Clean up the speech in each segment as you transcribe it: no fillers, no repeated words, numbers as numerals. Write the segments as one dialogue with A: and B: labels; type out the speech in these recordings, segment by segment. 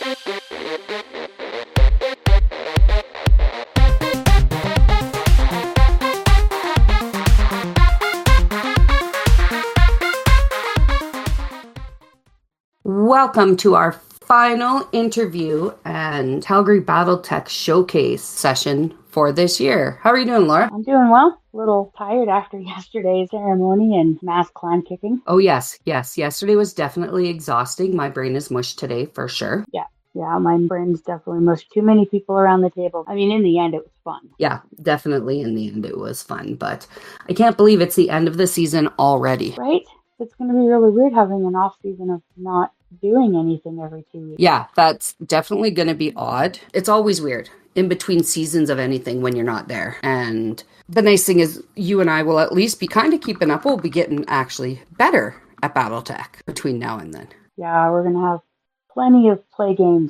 A: Welcome to our final interview and Calgary Battletech showcase session for this year. How are you doing, Laura?
B: I'm doing well. A little tired after yesterday's ceremony and mass clan kicking.
A: Oh, yes. Yesterday was definitely exhausting. My brain is mush today, for sure.
B: Yeah, my brain's definitely mushed. Too many people around the table. I mean, in the end, it was fun.
A: Yeah, definitely in the end it was fun, but I can't believe it's the end of the season already.
B: Right? It's going to be really weird having an off season of not doing anything every 2 weeks.
A: Yeah, that's definitely going to be odd. It's always weird in between seasons of anything when you're not there. And the nice thing is you and I will at least be kind of keeping up. We'll be getting actually better at Battletech between now and then.
B: Yeah, we're going to have plenty of play games.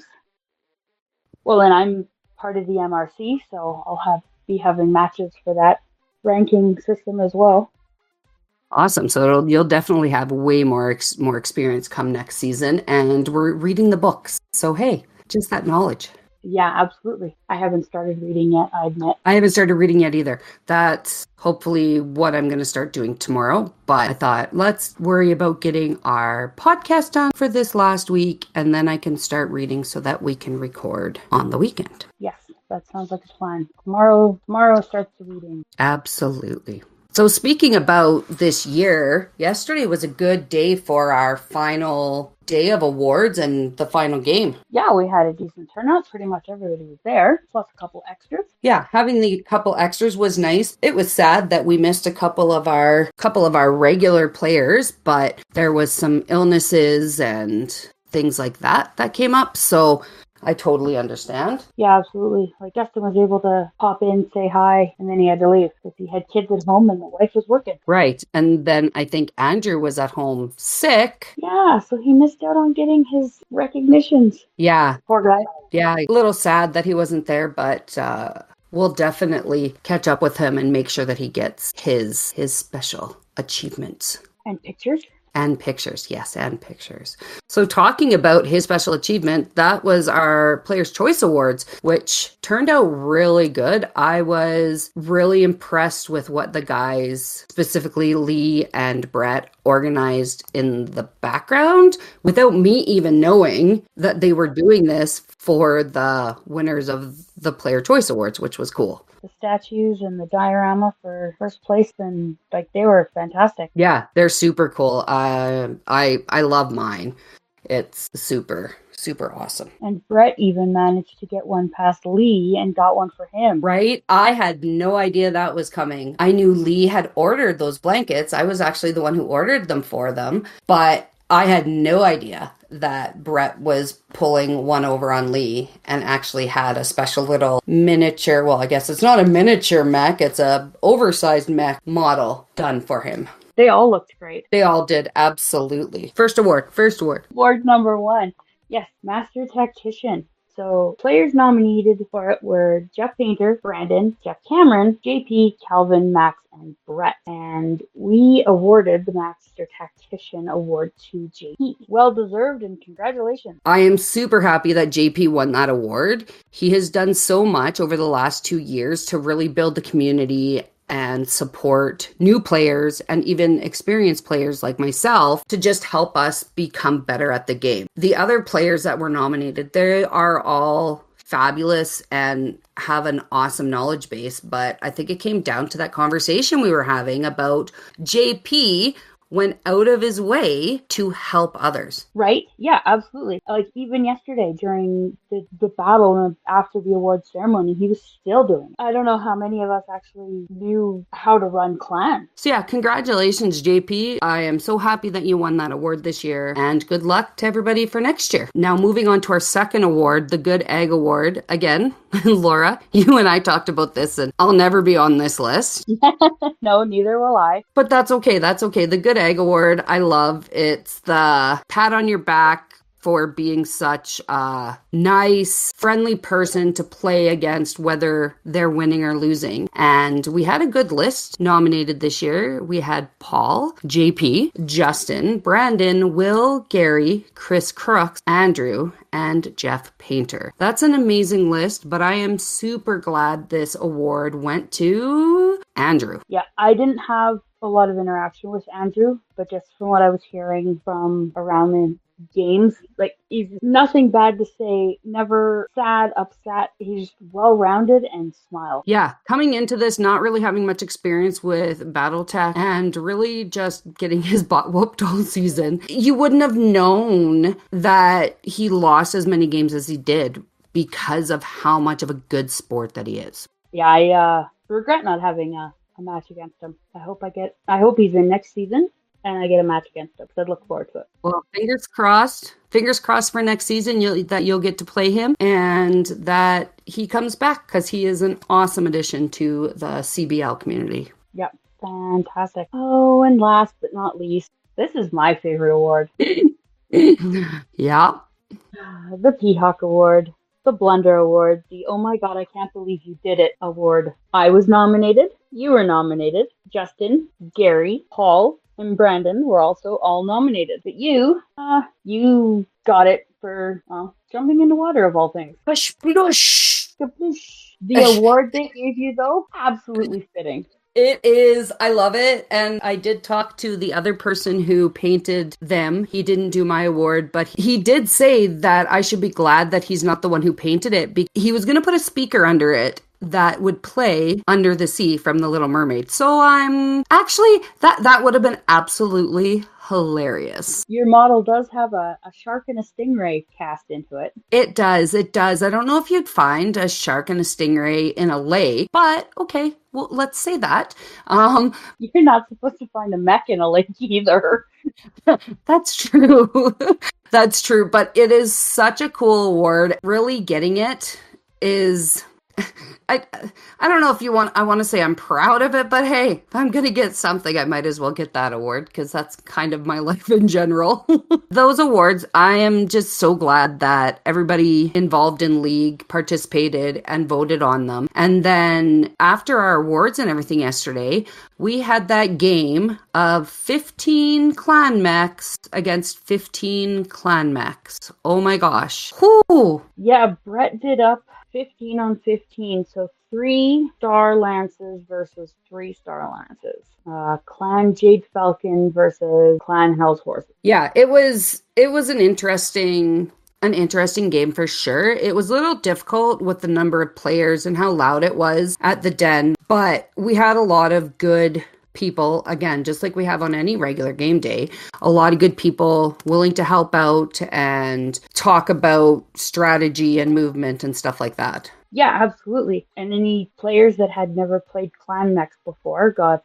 B: Well, and I'm part of the MRC, so I'll be having matches for that ranking system as well.
A: Awesome. So you'll definitely have way more experience come next season, and we're reading the books. So hey, just that knowledge.
B: Yeah, absolutely. I haven't started reading yet, I admit.
A: I haven't started reading yet either. That's hopefully what I'm going to start doing tomorrow. But I thought, let's worry about getting our podcast done for this last week, and then I can start reading so that we can record on the weekend.
B: Yes, that sounds like a plan. Tomorrow starts the reading.
A: Absolutely. So speaking about this year, yesterday was a good day for our final day of awards and the final game.
B: Yeah, we had a decent turnout. Pretty much everybody was there, plus a couple extras.
A: Yeah, having the couple extras was nice. It was sad that we missed a couple of our regular players, but there was some illnesses and things like that came up. So I totally understand.
B: Yeah, absolutely. Like Dustin was able to pop in, say hi, and then he had to leave because he had kids at home and the wife was working.
A: Right. And then I think Andrew was at home sick.
B: Yeah, so he missed out on getting his recognitions.
A: Yeah.
B: Poor guy.
A: Yeah, a little sad that he wasn't there, but we'll definitely catch up with him and make sure that he gets his special achievements.
B: And pictures.
A: And pictures, yes, and pictures. So talking about his special achievement, that was our Players' Choice Awards, which turned out really good. I was really impressed with what the guys, specifically Lee and Brett, organized in the background without me even knowing that they were doing this for the winners of the Player Choice Awards, which was cool.
B: The statues and the diorama for first place, and like they were fantastic.
A: Yeah, they're super cool. I love mine. It's super awesome.
B: And Brett even managed to get one past Lee and got one for him.
A: Right? I had no idea that was coming. I knew Lee had ordered those blankets. I was actually the one who ordered them for them, but I had no idea that Brett was pulling one over on Lee and actually had a special little miniature, well, I guess it's not a miniature mech, it's a oversized mech model done for him.
B: They all looked great.
A: They all did, absolutely. First award.
B: Award number 1. Yes, Master Tactician. So players nominated for it were Jeff Painter, Brandon, Jeff Cameron, JP, Calvin, Max, and Brett. And we awarded the Master Tactician Award to JP. Well deserved, and congratulations.
A: I am super happy that JP won that award. He has done so much over the last 2 years to really build the community and support new players and even experienced players like myself to just help us become better at the game. The other players that were nominated, they are all fabulous and have an awesome knowledge base, but I think it came down to that conversation we were having about JP went out of his way to help others.
B: Right? Yeah, absolutely. Like even yesterday during the battle and after the award ceremony, he was still doing it. I don't know how many of us actually knew how to run clan.
A: So yeah, congratulations, JP. I am so happy that you won that award this year, and good luck to everybody for next year. Now moving on to our second award, the Good Egg Award. Again, Laura, you and I talked about this, and I'll never be on this list.
B: No, neither will I.
A: But that's okay. The Good Egg Award, I love. It's the pat on your back for being such a nice, friendly person to play against, whether they're winning or losing. And we had a good list nominated this year. We had Paul, JP, Justin, Brandon, Will, Gary, Chris Crooks, Andrew, and Jeff Painter. That's an amazing list, but I am super glad this award went to Andrew.
B: Yeah, I didn't have a lot of interaction with Andrew, but just from what I was hearing from around the games, like, he's nothing bad to say, never sad, upset. He's just well-rounded and smiles.
A: Yeah, coming into this, not really having much experience with Battletech and really just getting his butt whooped all season, you wouldn't have known that he lost as many games as he did because of how much of a good sport that he is.
B: Yeah, I regret not having a match against him. I hope he's in next season and I get a match against him. So I'd look forward to it.
A: Well, fingers crossed for next season that you'll get to play him and that he comes back, because he is an awesome addition to the CBL community.
B: Yep, fantastic. Oh, and last but not least, this is my favorite award.
A: Yeah.
B: The P-Hawk Award. The Blunder Award, the Oh My God, I Can't Believe You Did It Award. I was nominated, you were nominated, Justin, Gary, Paul, and Brandon were also all nominated. But you got it for jumping in the water, of all things.
A: Push, push.
B: The award they gave you, though, absolutely fitting.
A: It is. I love it. And I did talk to the other person who painted them. He didn't do my award, but he did say that I should be glad that he's not the one who painted it. He was going to put a speaker under it that would play Under the Sea from The Little Mermaid. So I'm actually, that would have been absolutely hilarious.
B: Your model does have a shark and a stingray cast into it.
A: It does. I don't know if you'd find a shark and a stingray in a lake, but okay, well, let's say that.
B: You're not supposed to find a mech in a lake either.
A: That's true. That's true, but it is such a cool award. Really getting it is... I don't know if I want to say I'm proud of it, but hey, if I'm going to get something, I might as well get that award, because that's kind of my life in general. Those awards, I am just so glad that everybody involved in League participated and voted on them. And then after our awards and everything yesterday, we had that game of 15 clan mechs against 15 clan mechs. Oh my gosh. Whew.
B: Yeah, Brett did up 15 on 15, so 3-star Lances versus 3-star Lances. Clan Jade Falcon versus Clan Hell's Horse.
A: Yeah, it was an interesting game for sure. It was a little difficult with the number of players and how loud it was at the den, but we had a lot of good people, again, just like we have on any regular game day, a lot of good people willing to help out and talk about strategy and movement and stuff like that.
B: Yeah, absolutely. And any players that had never played Clan Mechs before got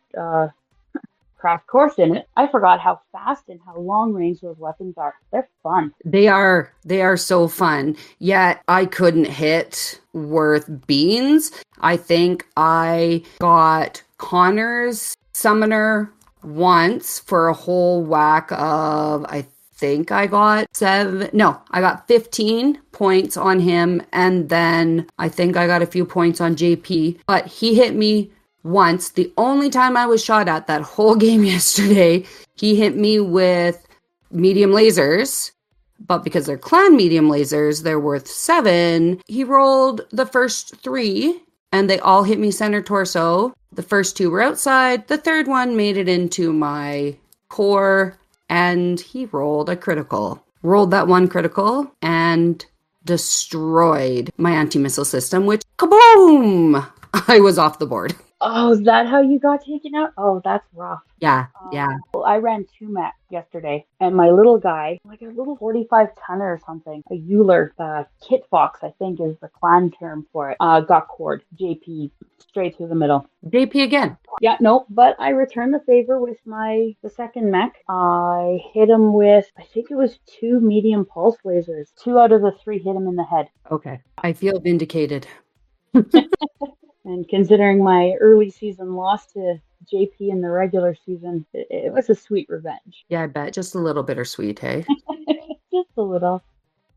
B: craft course in it. I forgot how fast and how long range those weapons are. They're fun.
A: They are so fun. Yet I couldn't hit worth beans. I think I got Connor's Summoner once for a whole whack of, I think I got 15 points on him, and then I think I got a few points on JP, but he hit me once. The only time I was shot at that whole game yesterday, he hit me with medium lasers, but because they're clan medium lasers, they're worth 7. He rolled the first 3, and they all hit me center torso. The first 2 were outside. The third one made it into my core, and he rolled a critical. Rolled that one critical and destroyed my anti-missile system, which, kaboom! I was off the board.
B: Oh, is that how you got taken out? Oh, that's rough.
A: Yeah.
B: Well, I ran 2 mechs yesterday, and my little guy, like a little 45-tonner or something, a Euler, Kit Fox, I think is the clan term for it, got cored. JP straight through the middle.
A: JP again.
B: Yeah, no, but I returned the favor with the second mech. I hit him with, I think it was 2 medium pulse lasers. 2 out of the 3 hit him in the head.
A: Okay. I feel vindicated.
B: And considering my early season loss to JP in the regular season, it was a sweet revenge.
A: Yeah, I bet. Just a little bittersweet, hey?
B: Just a little.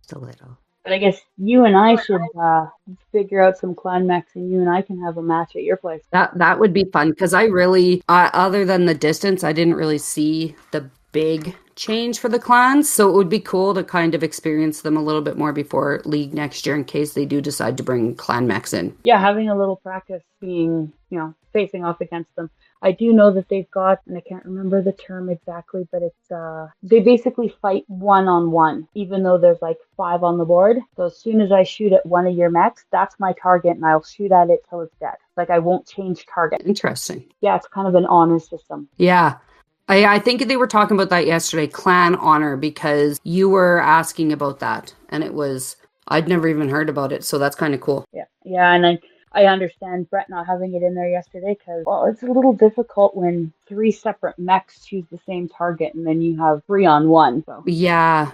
A: Just a little.
B: But I guess you and I should figure out some clan mechs, and you and I can have a match at your place.
A: That would be fun because I really, other than the distance, I didn't really see the big change for the clans. So it would be cool to kind of experience them a little bit more before League next year in case they do decide to bring clan mechs in.
B: Yeah, having a little practice being, facing off against them. I do know that they've got, and I can't remember the term exactly, but it's, they basically fight one-on-one, even though there's like 5 on the board. So as soon as I shoot at one of your mechs, that's my target, and I'll shoot at it till it's dead. Like, I won't change target.
A: Interesting.
B: Yeah, it's kind of an honor system.
A: Yeah. I think they were talking about that yesterday, clan honor, because you were asking about that, and I'd never even heard about it, so that's kind of cool.
B: Yeah, and I understand Brett not having it in there yesterday because, well, it's a little difficult when 3 separate mechs choose the same target and then you have 3-on-1. So.
A: Yeah.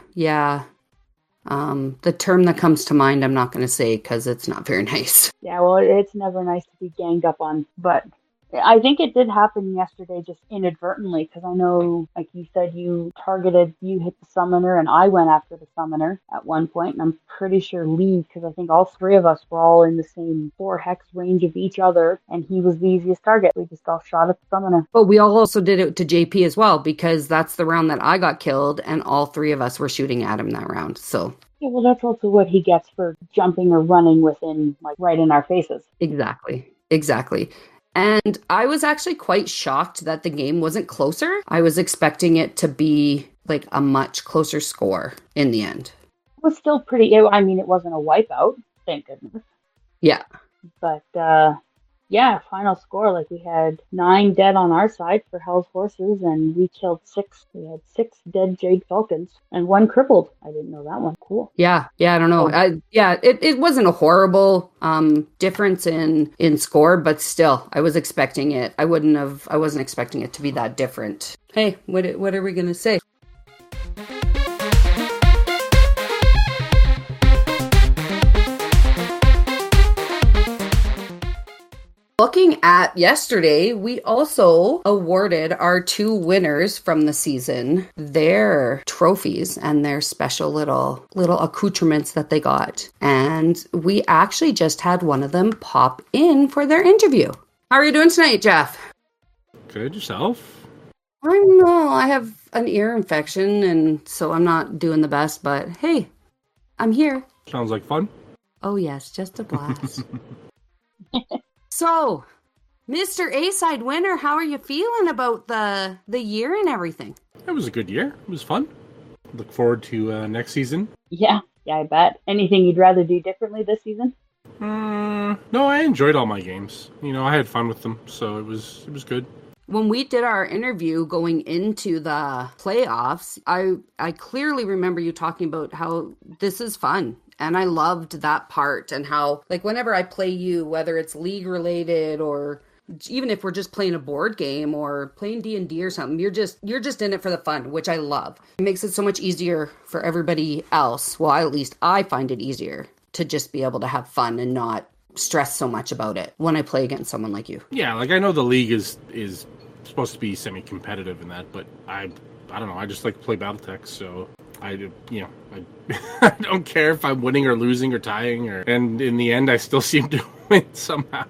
A: The term that comes to mind, I'm not going to say because it's not very nice.
B: Yeah, well, it's never nice to be ganged up on, but I think it did happen yesterday just inadvertently because I know, like you said, you hit the summoner and I went after the summoner at one point, and I'm pretty sure Lee, because I think all 3 of us were all in the same 4 hex range of each other, and he was the easiest target. We just all shot at the summoner.
A: But we all also did it to JP as well because that's the round that I got killed and all 3 of us were shooting at him that round, so...
B: Yeah, well, that's also what he gets for jumping or running within, like, right in our faces.
A: Exactly. And I was actually quite shocked that the game wasn't closer. I was expecting it to be like a much closer score in the end.
B: It was still pretty, it wasn't a wipeout, thank goodness.
A: Yeah.
B: But, final score, like we had 9 dead on our side for Hell's Horses, and we killed 6. We had 6 dead Jade Falcons and 1 crippled. I didn't know that one. Cool.
A: Yeah, I don't know. It wasn't a horrible difference in score, but still, I was expecting it. I wasn't expecting it to be that different. Hey, what are we going to say? Looking at yesterday, we also awarded our 2 winners from the season their trophies and their special little accoutrements that they got. And we actually just had one of them pop in for their interview. How are you doing tonight, Jeff?
C: Good, yourself?
A: I know, I have an ear infection, and so I'm not doing the best, but hey, I'm here.
C: Sounds like fun.
A: Oh yes, just a blast. So, Mr. A-Side winner, how are you feeling about the year and everything?
C: It was a good year. It was fun. Look forward to next season.
B: Yeah, I bet. Anything you'd rather do differently this season?
C: No, I enjoyed all my games. I had fun with them, so it was good.
A: When we did our interview going into the playoffs, I clearly remember you talking about how this is fun. And I loved that part and how, like, whenever I play you, whether it's league related or even if we're just playing a board game or playing D&D or something, you're just in it for the fun, which I love. It makes it so much easier for everybody else. Well, at least I find it easier to just be able to have fun and not stress so much about it when I play against someone like you.
C: Yeah, like I know the league is supposed to be semi-competitive in that, but I don't know. I just like to play BattleTech, so I don't care if I'm winning or losing or tying, and in the end, I still seem to win somehow.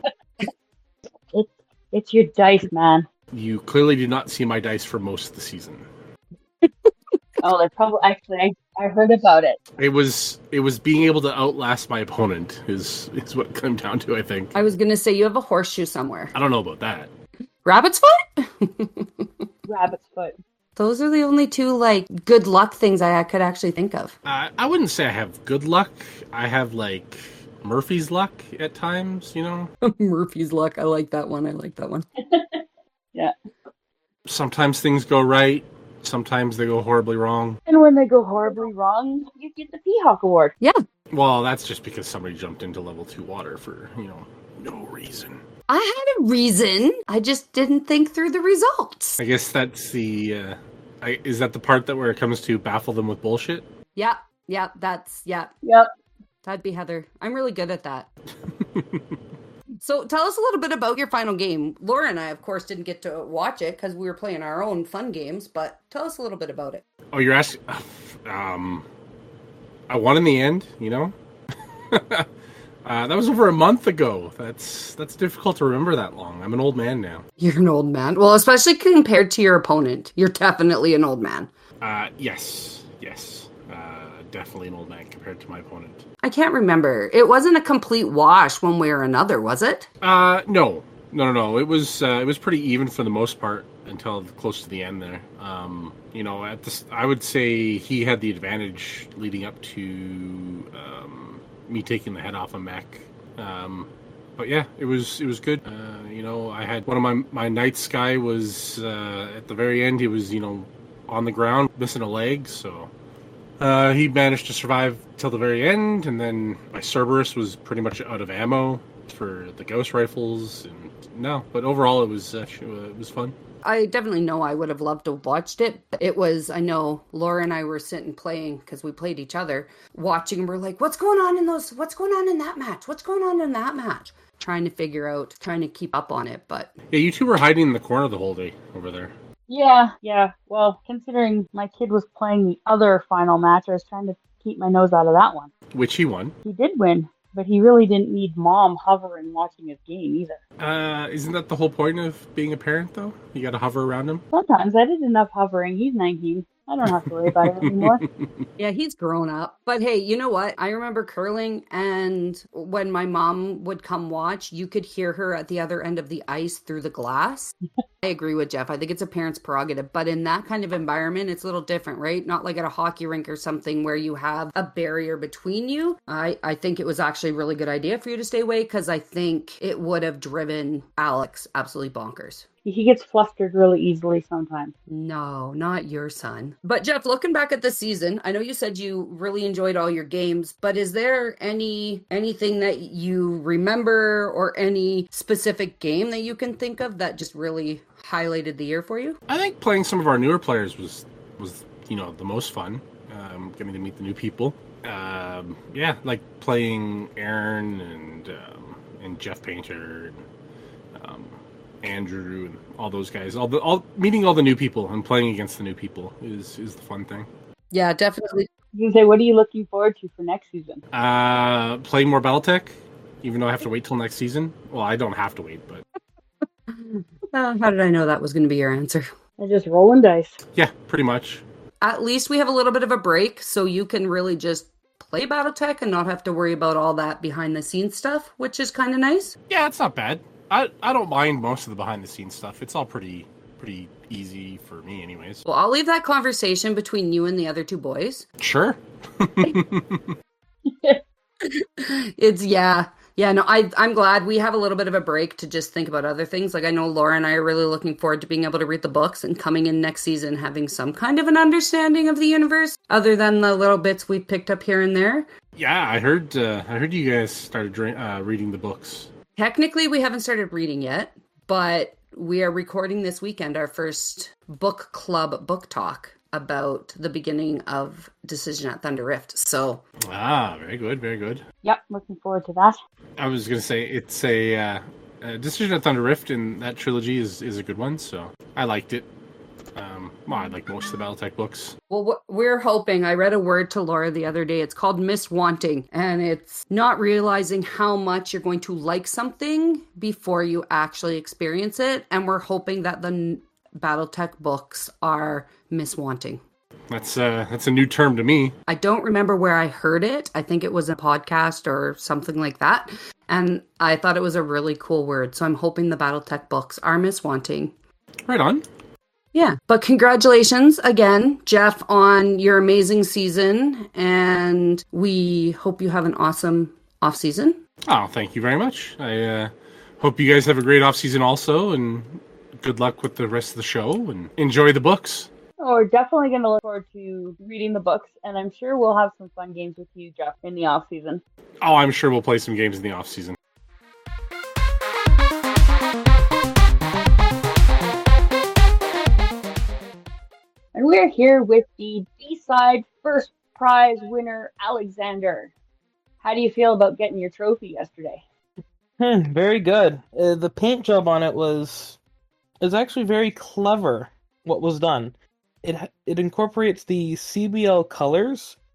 B: It's your dice, man.
C: You clearly did not see my dice for most of the season.
B: Oh, they're probably actually. I heard about it.
C: It was being able to outlast my opponent is what it came down to. I think.
A: I was gonna say you have a horseshoe somewhere.
C: I don't know about that.
A: Rabbit's foot.
B: Rabbit's foot.
A: Those are the only 2, like, good luck things I could actually think of.
C: I wouldn't say I have good luck. I have, like, Murphy's luck at times,
A: Murphy's luck. I like that one.
B: Yeah.
C: Sometimes things go right. Sometimes they go horribly wrong.
B: And when they go horribly wrong, you get the P-Hawk Award.
A: Yeah.
C: Well, that's just because somebody jumped into level 2 water for, no reason.
A: I had a reason. I just didn't think through the results.
C: I guess that's the... is that the part where it comes to baffle them with bullshit?
A: Yeah. Yep. That'd be Heather. I'm really good at that. So tell us a little bit about your final game. Laura and I, of course, didn't get to watch it because we were playing our own fun games, but tell us a little bit about it.
C: Oh, you're asking... I won in the end, you know? That was over a month ago. That's difficult to remember that long. I'm an old man now.
A: You're an old man. Well, especially compared to your opponent. You're definitely an old man.
C: Yes. Definitely an old man compared to my opponent.
A: I can't remember. It wasn't a complete wash one way or another, was it?
C: No. It was pretty even for the most part until close to the end there. You know, I would say he had the advantage leading up to me taking the head off of Mac. But yeah, it was good. You know, I had one of my Knights guy was at the very end. He was, you know, on the ground missing a leg, so he managed to survive till the very end. And then my Cerberus was pretty much out of ammo for the Gauss rifles. But overall it was fun.
A: I definitely know I would have loved to have watched it. I know Laura and I were sitting playing because we played each other, watching, and we're like, what's going on in that match? What's going on in that match? Trying to keep up on it. But
C: yeah, you two were hiding in the corner the whole day over there.
B: Yeah. Well, considering my kid was playing the other final match, I was trying to keep my nose out of that one.
C: Which he won.
B: He did win, but he really didn't need mom hovering watching his game either.
C: Isn't that the whole point of being a parent, though? You got to hover around him?
B: Sometimes I did enough hovering. He's 19. I don't have to worry about it anymore.
A: yeah, he's grown up. But hey, you know what? I remember curling, and when my mom would come watch, you could hear her at the other end of the ice through the glass. I agree with Jeff. I think it's a parent's prerogative, but in that kind of environment, it's a little different, right? Not like at a hockey rink or something where you have a barrier between you. I think it was actually a really good idea for you to stay away, because I think it would have driven Alex absolutely bonkers.
B: He gets flustered really easily sometimes.
A: No, not your son. But Jeff, looking back at the season, I know you said you really enjoyed all your games, but is there anything that you remember or any specific game that you can think of that just really highlighted the year for you?
C: I think playing some of our newer players was you know, the most fun. Getting to meet the new people. Yeah, like playing Aaron and Jeff Painter and Andrew and all those guys. Meeting all the new people and playing against the new people is the fun thing.
A: Yeah, definitely.
B: You say, what are you looking forward to for next season?
C: Playing more Battletech, even though I have to wait till next season. Well, I don't have to wait, but
A: how did I know that was going to be your answer?
B: I'm just rolling dice.
C: Yeah, pretty much.
A: At least we have a little bit of a break, so you can really just play Battletech and not have to worry about all that behind the scenes stuff, which is kind of nice.
C: Yeah, it's not bad. I don't mind most of the behind the scenes stuff. It's all pretty easy for me anyways.
A: Well, I'll leave that conversation between you and the other two boys.
C: Sure.
A: I'm glad we have a little bit of a break to just think about other things. Like, I know Laura and I are really looking forward to being able to read the books and coming in next season having some kind of an understanding of the universe, other than the little bits we picked up here and there.
C: Yeah, I heard you guys started reading the books.
A: Technically, we haven't started reading yet, but we are recording this weekend our first book club book talk about the beginning of Decision at Thunder Rift. So,
C: very good, very good.
B: Yep, looking forward to that.
C: I was gonna say it's a Decision at Thunder Rift in that trilogy is a good one. So I liked it. I like most of the Battletech books.
A: Well, we're hoping. I read a word to Laura the other day. It's called miswanting, and it's not realizing how much you're going to like something before you actually experience it. And we're hoping that the Battletech books are miswanting.
C: That's a new term to me.
A: I don't remember where I heard it. I think it was a podcast or something like that. And I thought it was a really cool word. So I'm hoping the Battletech books are miswanting.
C: Right on.
A: Yeah, but congratulations again, Jeff, on your amazing season, and we hope you have an awesome off-season.
C: Oh, thank you very much. I hope you guys have a great off-season also, and good luck with the rest of the show, and enjoy the books.
B: Oh, we're definitely going to look forward to reading the books, and I'm sure we'll have some fun games with you, Jeff, in the off-season.
C: Oh, I'm sure we'll play some games in the off-season.
B: And we're here with the B-side first prize winner, Alexander. How do you feel about getting your trophy yesterday?
D: Very good. The paint job on it was actually very clever, what was done. It incorporates the CBL colors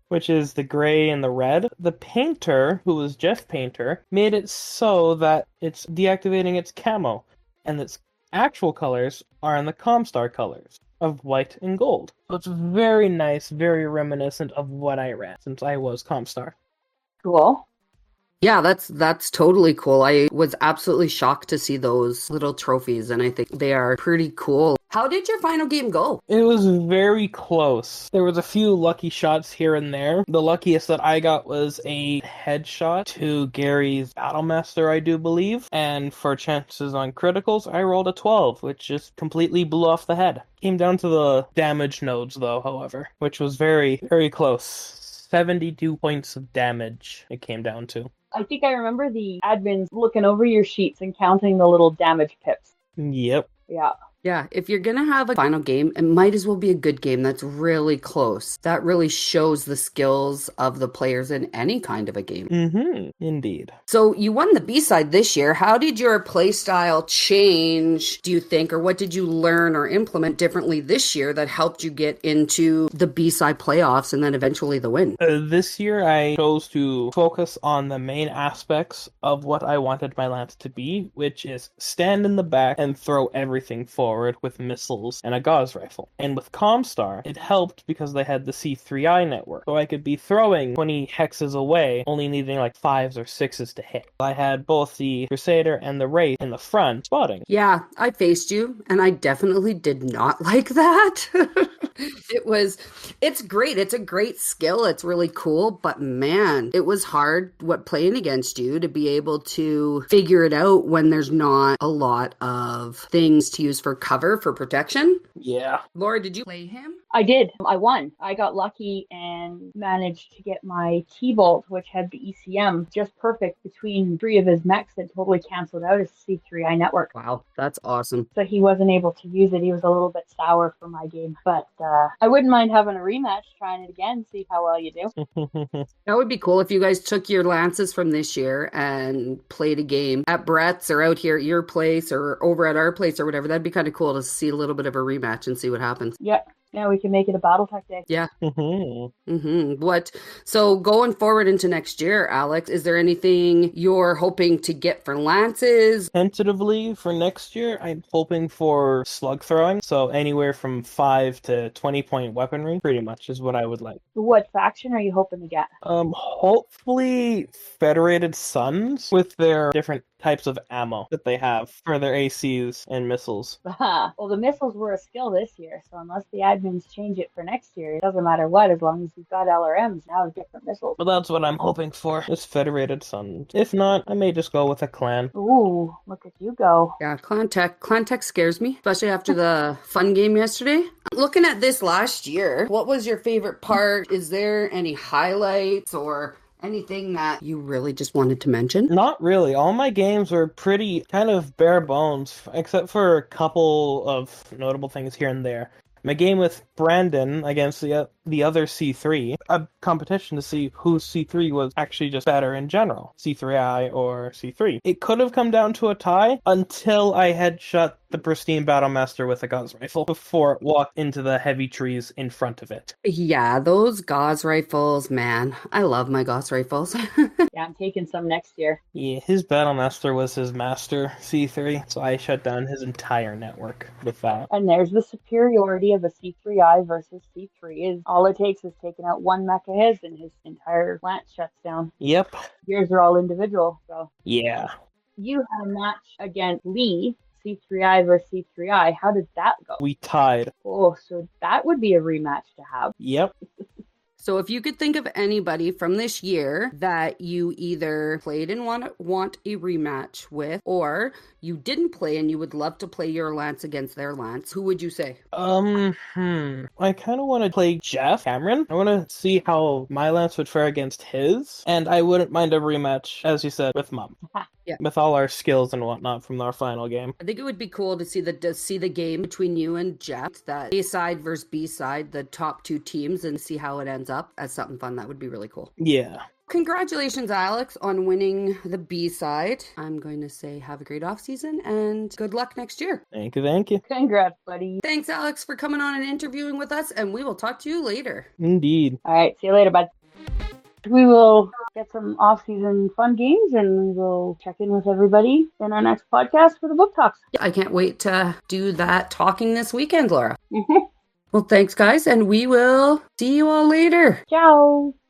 D: which is the gray and the red. The painter, who was Jeff Painter, made it so that it's deactivating its camo, and its actual colors are in the Comstar colors of white and gold. So it's very nice, very reminiscent of what I ran since I was Comstar.
B: Cool.
A: Yeah, that's totally cool. I was absolutely shocked to see those little trophies, and I think they are pretty cool. How did your final game go?
D: It was very close. There was a few lucky shots here and there. The luckiest that I got was a headshot to Gary's Battlemaster, I do believe. And for chances on criticals, I rolled a 12, which just completely blew off the head. Came down to the damage nodes, though, however, which was very, very close. 72 points of damage it came down to.
B: I think I remember the admins looking over your sheets and counting the little damage pips.
D: Yep.
B: Yeah.
A: Yeah, if you're going to have a final game, it might as well be a good game that's really close. That really shows the skills of the players in any kind of a game.
D: Mm-hmm. Indeed.
A: So you won the B-side this year. How did your playstyle change, do you think, or what did you learn or implement differently this year that helped you get into the B-side playoffs and then eventually the win?
D: This year I chose to focus on the main aspects of what I wanted my lance to be, which is stand in the back and throw everything forward with missiles and a Gauss rifle. And with Comstar, it helped because they had the C3I network, so I could be throwing 20 hexes away, only needing like 5s or 6s to hit. I had both the Crusader and the Wraith in the front spotting.
A: Yeah, I faced you, and I definitely did not like that. It's great. It's a great skill. It's really cool, but man, it was hard playing against you to be able to figure it out when there's not a lot of things to use for cover for protection.
D: Yeah.
A: Laura, did you play him?
B: I did. I won. I got lucky and managed to get my T-Bolt, which had the ECM, just perfect between 3 of his mechs that totally canceled out his C3I network.
A: Wow, that's awesome.
B: So he wasn't able to use it. He was a little bit sour for my game. But I wouldn't mind having a rematch, trying it again, see how well you do.
A: That would be cool if you guys took your lances from this year and played a game at Brett's or out here at your place or over at our place or whatever. That'd be kind of cool to see a little bit of a rematch and see what happens.
B: Yep. Yeah, we can make it a Battletech day.
A: Yeah.
D: Mm-hmm.
A: So going forward into next year, Alex, is there anything you're hoping to get for lances?
D: Tentatively for next year, I'm hoping for slug throwing. So anywhere from 5 to 20 point weaponry, pretty much is what I would like.
B: What faction are you hoping to get?
D: Hopefully Federated Suns with their different types of ammo that they have for their ACs and missiles.
B: Well, the missiles were a skill this year, so unless the admins change it for next year, it doesn't matter what, as long as you've got LRMs now with different missiles.
D: But that's what I'm hoping for, is Federated Suns. If not, I may just go with a clan.
B: Ooh, look at you go.
A: Yeah, Clan Tech scares me, especially after the fun game yesterday. Looking at this last year, what was your favorite part? Is there any highlights or anything that you really just wanted to mention?
D: Not really. All my games were pretty kind of bare bones, except for a couple of notable things here and there. My game with Brandon against the other C3, a competition to see whose C3 was actually just better in general, C3I or C3. It could have come down to a tie until I headshot the pristine Battlemaster with a Gauss rifle before it walked into the heavy trees in front of it.
A: Yeah, those Gauss rifles, man. I love my Gauss rifles.
B: Yeah, I'm taking some next year.
D: Yeah, his Battlemaster was his master C3, so I shut down his entire network with that.
B: And there's the superiority of a C3I versus C3 is all it takes is taking out one mech of his and his entire lance shuts down.
D: Yep.
B: Yours are all individual, so.
D: Yeah.
B: You had a match against Lee, C3I versus C3I. How did that go?
D: We tied.
B: Oh, so that would be a rematch to have.
D: Yep.
A: So if you could think of anybody from this year that you either played and want a rematch with, or you didn't play and you would love to play your lance against their lance, who would you say?
D: I kind of want to play Jeff Cameron. I want to see how my lance would fare against his, and I wouldn't mind a rematch, as you said, with Mom.
A: Yeah.
D: With all our skills and whatnot from our final game.
A: I think it would be cool to see the game between you and Jeff, that A side versus B side, the top two teams, and see how it ends up as something fun. That would be really cool.
D: Yeah.
A: Congratulations, Alex, on winning the B-side. I'm going to say have a great off-season and good luck next year.
D: Thank you, thank you.
B: Congrats, buddy.
A: Thanks, Alex, for coming on and interviewing with us, and we will talk to you later.
D: Indeed.
B: All right, see you later, bud. We will get some off-season fun games, and we will check in with everybody in our next podcast for the book talks.
A: I can't wait to do that talking this weekend, Laura. Well, thanks, guys, and we will see you all later.
B: Ciao.